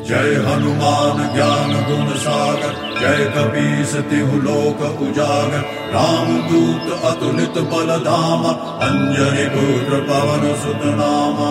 जय हनुमान ज्ञान गुण सागर, जय कपीस तिहु लोक उजागर। रामदूत अतुलित बल धामा, अंजनी पुत्र पवन सुत नामा।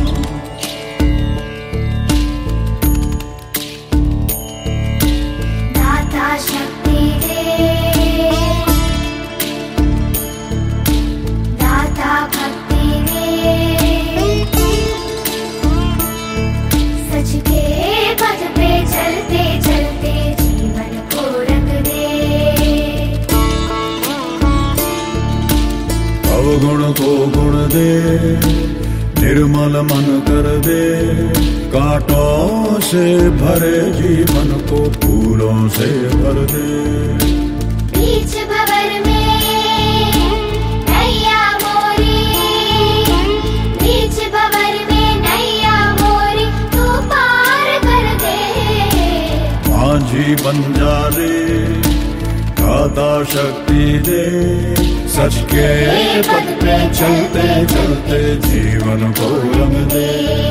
गुण को गुण दे, निर्मल मन कर दे। कांटों से भरे जीवन को फूलों से भर दे। बीच भंवर में नैया मोरी, बीच भंवर में नैया मोरी, तू पार कर दे। माझी बन जा रे, दाता शक्ति दे। सच के पथ पे चलते चलते जीवन को रंग दे।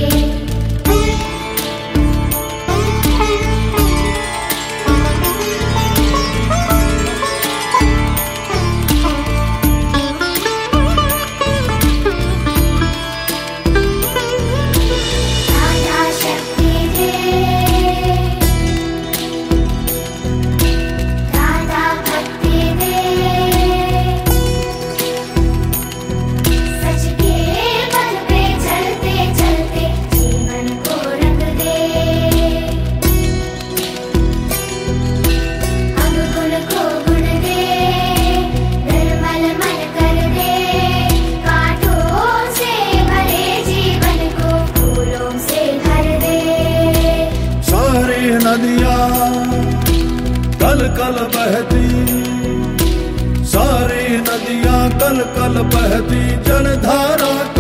नदियाँ कल कल बहती, सारी नदियाँ कल कल बहती, जलधारा